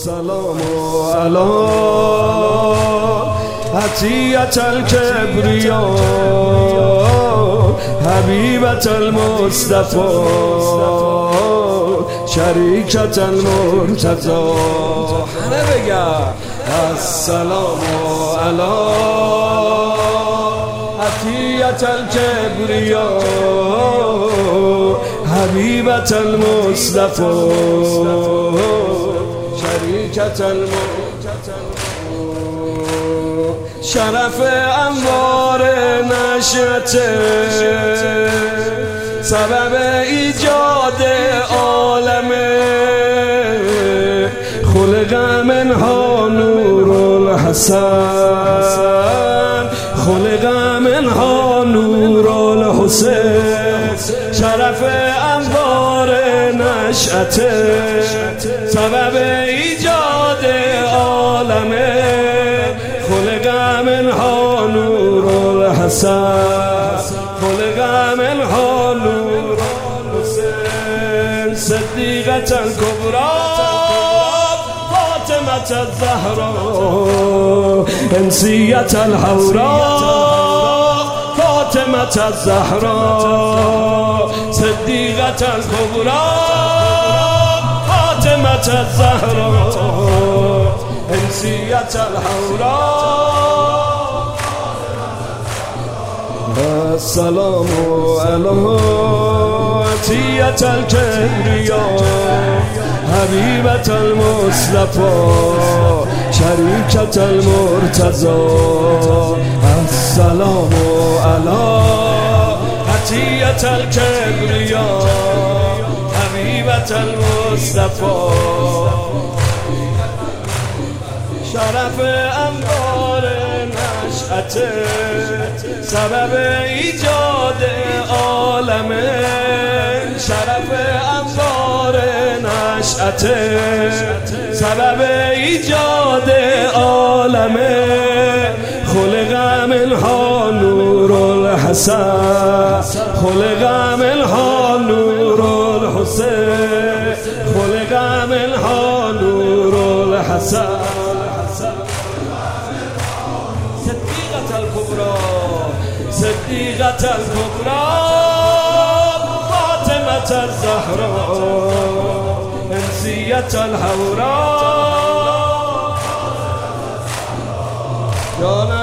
السلام علی عطیة الکبریا حبیبة المصطفى شریکة المرتضی. همه بگم السلام علی عطیة الکبریا حبیبة المصطفى شریکة المرتضی. شرف انوار نشأت سبب ایجاد عالم خلق منها نور الحسن خلق منها نور الحسین. شرف انوار نشأت سبب ایجاد عالم خلق منها نور الحسن خلق منها نور الحسین. صدیقة الکبری فاطمة الزهراء انسیة الحوراء فاطمة الزهراء. صدیقة الکبری فاطمة الزهراء انسیة الحوراء. السلام علی عطیة الکبریا حبیبة المصطفى شریکة المرتضی. السلام علی عطیة الکبریا حبیبة المصطفى شرف انوار نشأت سبب ایجاد عالم شرف انوار نشأت سبب ایجاد عالم خلق منها نور الحسن خلق منها نور الحسین خلق منها نور الحسن. صدیقة الکبری صدیقة الکبری فاطمة الزهراء انسیة الحوراء.